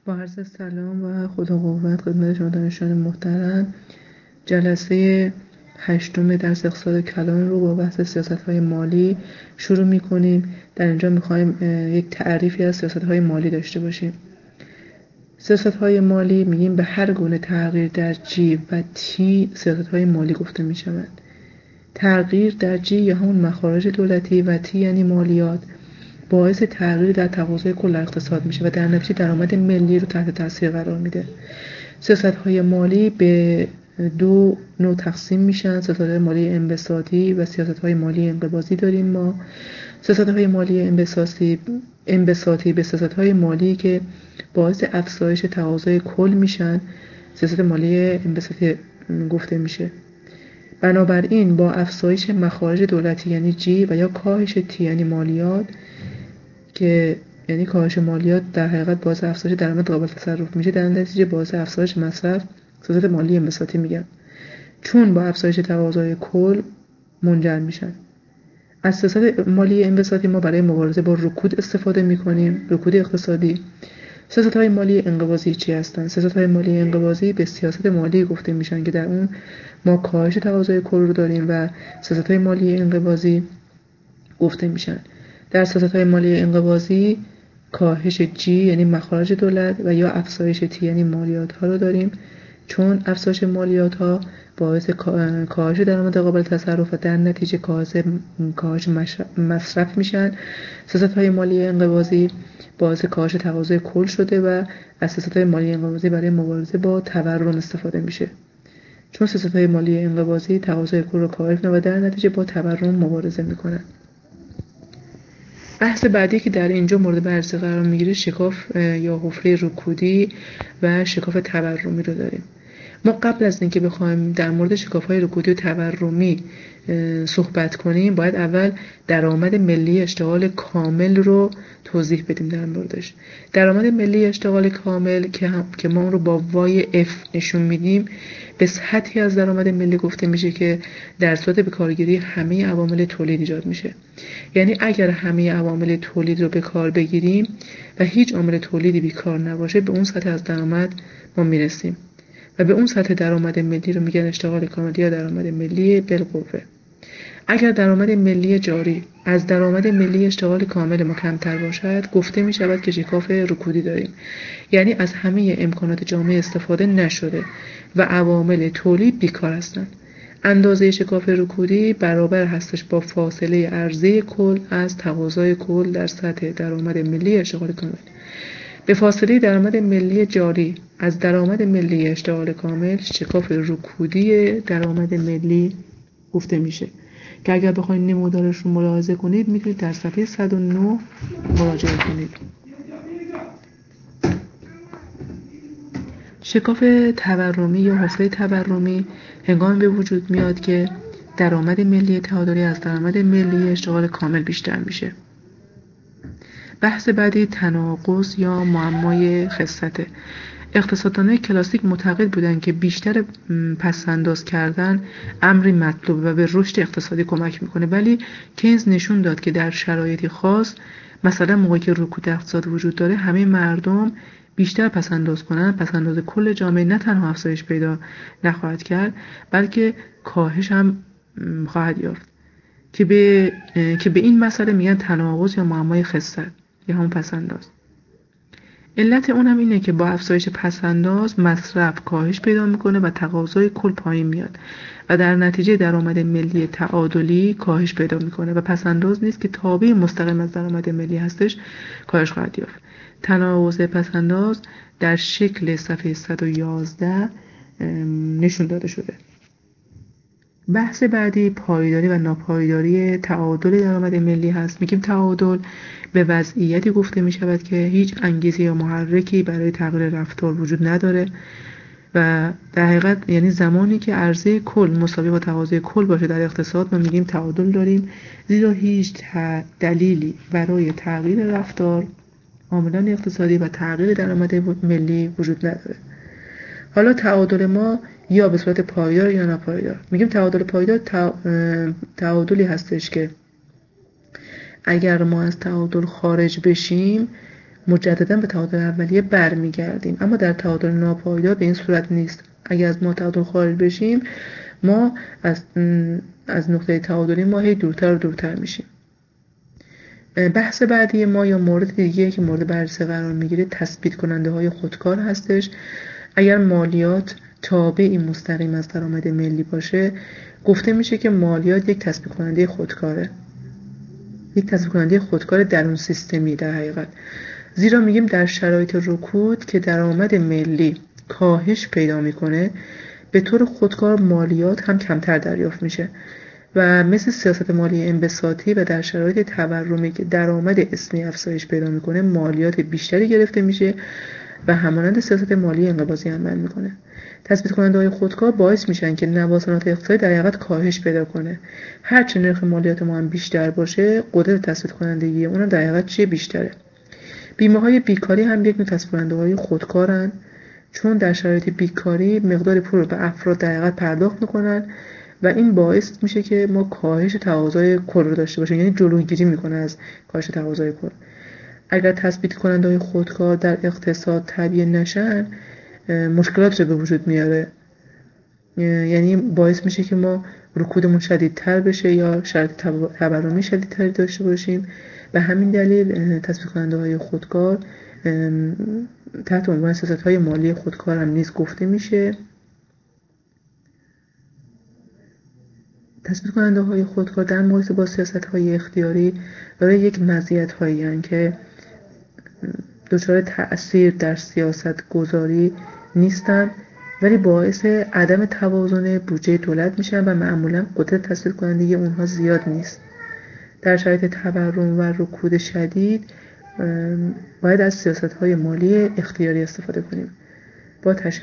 با عرض سلام و خدا قوت خدمت شما دانشجویان محترم. جلسه 8 درس اقتصاد کلان رو با بحث سیاست‌های مالی شروع می‌کنیم. در اینجا می‌خوایم یک تعریفی از سیاست‌های مالی داشته باشیم. سیاست‌های مالی میگیم به هر گونه تغییر در جی و تی سیاست‌های مالی گفته می‌شوند. تغییر در جی یا همون مخارج دولتی و تی یعنی مالیات باعث تغییر در تقاضای کل اقتصاد میشه و در نتیجه درآمد ملی رو تحت تاثیر قرار میده. سیاست‌های مالی به دو نوع تقسیم میشن: سیاست‌های مالی انبساطی و سیاست‌های مالی انقباضی داریم. ما سیاست‌های مالی انبساطی به سیاست‌های مالی که باعث افزایش تقاضای کل میشن سیاست مالی انبساطی گفته میشه. بنابراین با افزایش مخارج دولتی یعنی جی و یا کاهش تی یعنی مالیات که یعنی کاهش مالیات در حقیقت باعث افزایش درآمد قابل تصرف میشه، در نتیجه باعث افزایش مصرف سیاست مالی انبساطی میگن، چون با افزایش تقاضای کل منجر میشن. از سیاست مالی انبساطی ما برای مبارزه با رکود استفاده میکنیم، رکود اقتصادی. سیاست‌های مالی انقباضی چی هستن؟ سیاست‌های مالی انقباضی به سیاست مالی گفته میشن که در اون ما کاهش تقاضای کل رو داریم و سیاست‌های مالی انقباضی گفته میشن. در سیاست‌های مالی انقباضی کاهش جی یعنی مخارج دولت و یا افزایش تی یعنی مالیات ها رو داریم، چون افزایش مالیات ها باعث کاهش درآمد قابل تصرف و در نتیجه کاهش مصرف میشن. سیاست‌های مالی انقباضی باعث کاهش تقاضای کل شده و از سیاست‌های مالی انقباضی برای مبارزه با تورم استفاده میشه، چون سیاست‌های مالی انقباضی تقاضای کل رو کاهش میکنن و در نتیجه با تورم مبارزه میکنن. بحث بعدی که در اینجا مورد بررسی قرار میگیره شکاف یا حفره رکودی و شکاف تورمی رو داریم. ما قبل از اینکه بخوایم در مورد شکاف‌های رکودی و تورمی صحبت کنیم باید اول درآمد ملی اشتغال کامل رو توضیح بدیم. در موردش درآمد ملی اشتغال کامل که ما اون رو با وای اف نشون میدیم به سطحی از درآمد ملی گفته میشه که در صورت به کارگیری همه عوامل تولید ایجاد میشه. یعنی اگر همه عوامل تولید رو به کار بگیریم و هیچ عامل تولیدی بیکار نباشه به اون سطح از درآمد ما میرسیم و به اون سطح درآمد ملی رو میگن اشتغال کامل یا درآمد ملی بالقوه. اگر درآمد ملی جاری از درآمد ملی اشتغال کامل ما کمتر باشد گفته می شود که شکاف رکودی داریم، یعنی از همه امکانات جامعه استفاده نشده و عوامل تولید بیکار هستند. اندازه شکاف رکودی برابر هستش با فاصله عرضه کل از تقاضای کل در سطح درآمد ملی اشتغال کامل. به فاصله درآمد ملی جاری از درآمد ملی اشتغال کامل شکاف رکودی درآمد ملی گفته میشه که اگر بخواید نمودارش رو ملاحظه کنید میتونید در صفحه 109 مراجعه کنید. شکاف تورمی یا حفره تورمی هنگامی به وجود میاد که درآمد ملی تعادلی از درآمد ملی اشتغال کامل بیشتر میشه. بحث بعدی تناقض یا معمای خسته. اقتصاددانای کلاسیک معتقد بودند که بیشتر پس‌انداز کردن امری مطلوب و به رشد اقتصادی کمک میکنه، ولی کینز نشون داد که در شرایطی خاص، مثلا موقعی که رکود اقتصاد وجود داره، همه مردم بیشتر پس‌انداز کنن، پس‌انداز کل جامعه نه تنها افزایش پیدا نخواهد کرد بلکه کاهش هم خواهد یافت که به این مسئله میگن تناقض یا معمای خست یا همون پس‌انداز. علت اون هم اینه که با افزایش پس‌انداز مصرف کاهش پیدا میکنه و تقاضای کل پایین میاد و در نتیجه درآمد ملی تعادلی کاهش پیدا میکنه و پس‌انداز نیست که تابع مستقیم از درآمد ملی هستش کاهش خواهد یافت. تناقض پس‌انداز در شکل صفحه 111 نشون داده شده. بحث بعدی پایداری و ناپایداری تعادل درآمد ملی هست. میگیم تعادل به وضعیتی گفته می شود که هیچ انگیزه یا محرکی برای تغییر رفتار وجود نداره و در حقیقت یعنی زمانی که عرضه کل مساوی با تقاضای کل باشه در اقتصاد ما میگیم تعادل داریم، زیرا هیچ دلیلی برای تغییر رفتار عاملان اقتصادی و تغییر درآمد ملی وجود نداره. حالا تعادل ما یا به صورت پایدار یا ناپایدار. میگیم تعادل پایدار تعادلی هستش که اگر ما از تعادل خارج بشیم مجددا به تعادل اولیه برمیگردیم. اما در تعادل ناپایدار به این صورت نیست. اگر از ما تعادل خارج بشیم، ما از نقطه تعادلی ما هی دورتر و دورتر میشیم. بحث بعدی ما یا مورد دیگه که مورد بررسی قرار میگیره تثبیت کننده های خودکار هستش. اگر مالیات تابعی مستقیم از درآمد ملی باشه، گفته میشه که مالیات یک تثبیت کننده خودکاره، یک تثبیت کننده خودکار درون سیستمی در حقیقت. زیرا میگیم در شرایط رکود که درآمد ملی کاهش پیدا میکنه، به طور خودکار مالیات هم کمتر دریافت میشه و مثل سیاست مالی انبساطی و در شرایط تورمی که درآمد اسمی افزایش پیدا میکنه، مالیات بیشتری گرفته میشه و همانند سیاست مالی انقباضی عمل میکنه. تثبیت کننده های خودکار باعث میشن که نوسانات اقتصادی در حقیقت کاهش پیدا کنه. هرچه نرخ مالیات ما هم بیشتر باشه، قدرت تثبیت کنندگی اون در حقیقت چیه؟ بیشتره. بیمه های بیکاری هم یک نوع تثبیت کننده های خودکارن، چون در شرایط بیکاری مقدار پول رو به افراد در حقیقت پرداخت میکنن و این باعث میشه که ما کاهش تقاضای کل رو داشته باشیم، یعنی جلوگیری میکنه از کاهش تقاضای کل. اگر تثبیت کننده های خودکار در اقتصاد تعبیه نشن، مشکلات رو به وجود میاره، یعنی باعث میشه که ما رکودمون شدیدتر بشه یا شرایط تورمی شدیدتری داشته باشیم. به همین دلیل تثبیت کننده های خودکار تحت عنوان سیاست های مالی خودکار هم نیز گفته میشه. تثبیت کننده های خودکار در مقایسه با سیاست های اختیاری داره یک مزیت هایی هستند که دچار تأثیر در سیاست گذاری نیستن، ولی باعث عدم توازن بودجه دولت میشن و معمولا قدرت تثبیت کنندگی اونها زیاد نیست. در شرایط تورم و رکود شدید باید از سیاست های مالی اختیاری استفاده کنیم. با